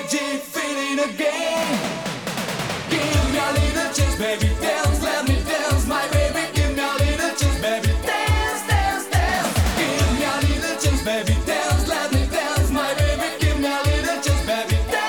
magic feeling again. Give me a little chance, baby, dance, let me dance, my baby. Give me a little chance, baby, dance, dance, dance. Give me a little chance, baby, dance, let me dance, my baby. Give me a little chance, baby, dance.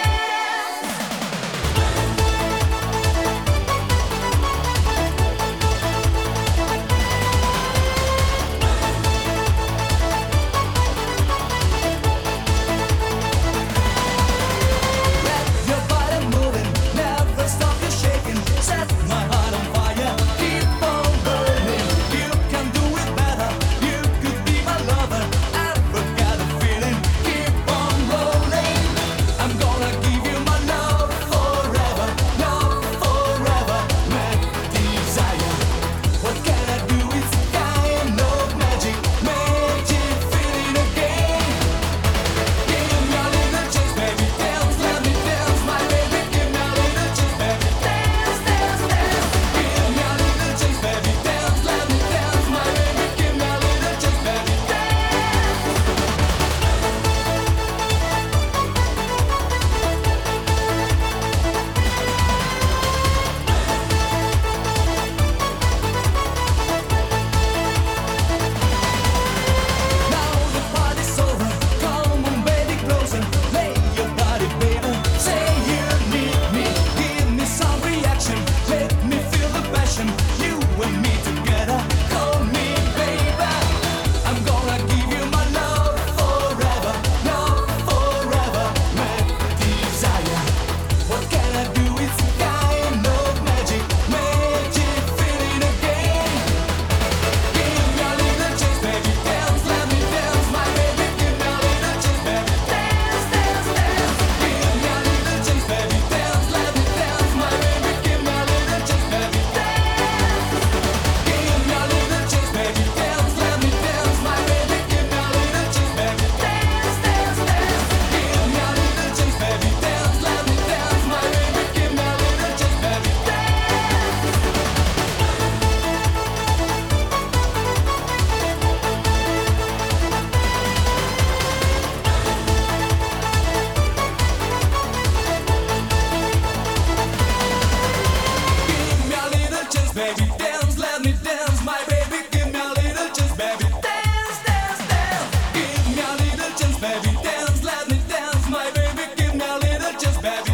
Baby, dance, let me dance, my baby. Give me a little chance, baby. Dance, dance, dance. Give me a little chance, baby. Dance, let me dance, my baby. Give me a little chance, baby.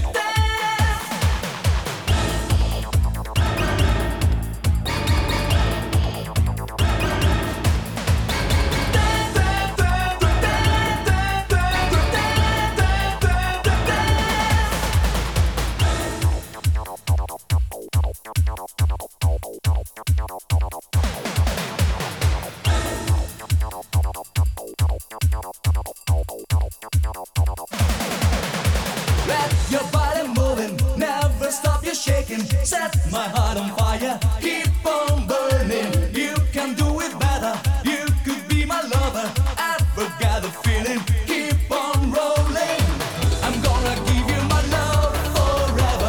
Your body moving, never stop you shaking. Set my heart on fire, keep on burning. You can do it better, you could be my lover. Ever got a feeling, keep on rolling. I'm gonna give you my love forever,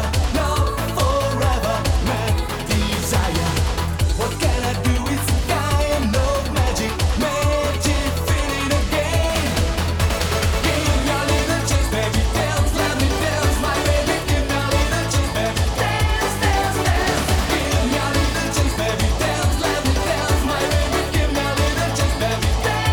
my desire. What can I do? It's kind of magic, magic feeling again. Give me a little chance, baby, dance, let me dance, my baby. Give me a little chance, baby, dance, dance, dance. Give me a little chance, baby, dance, let me dance, my baby. Give me a little chance, baby, dance.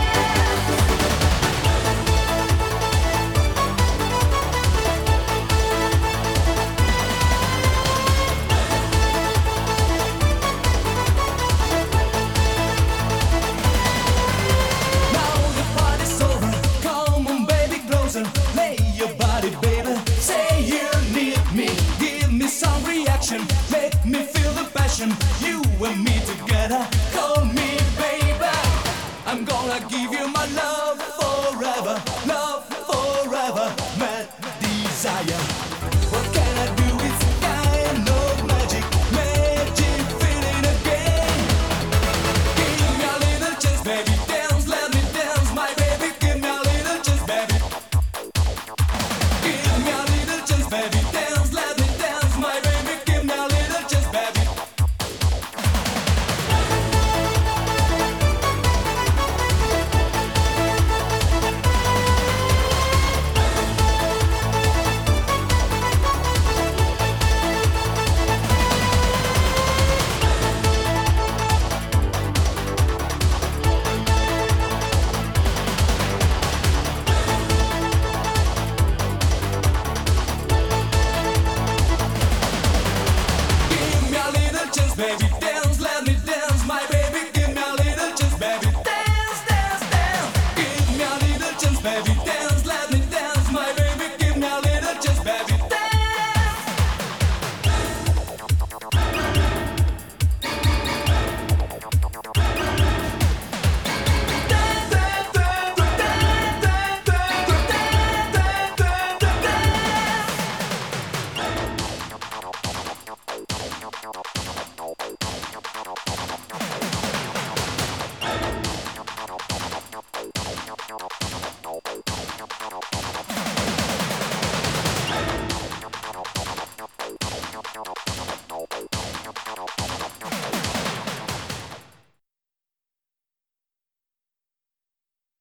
Now the party's over, come on baby closer. Lay your body baby, say you need me. Give me some reaction, make me feel the passion. You and me together, call me baby. I'm gonna give you my love forever, my desire. What can I do? It's kind of magic, magic feeling again. Give me a little chance, baby, dance, let me dance, my baby. Give me a little chance, baby. Give me a little chance, baby.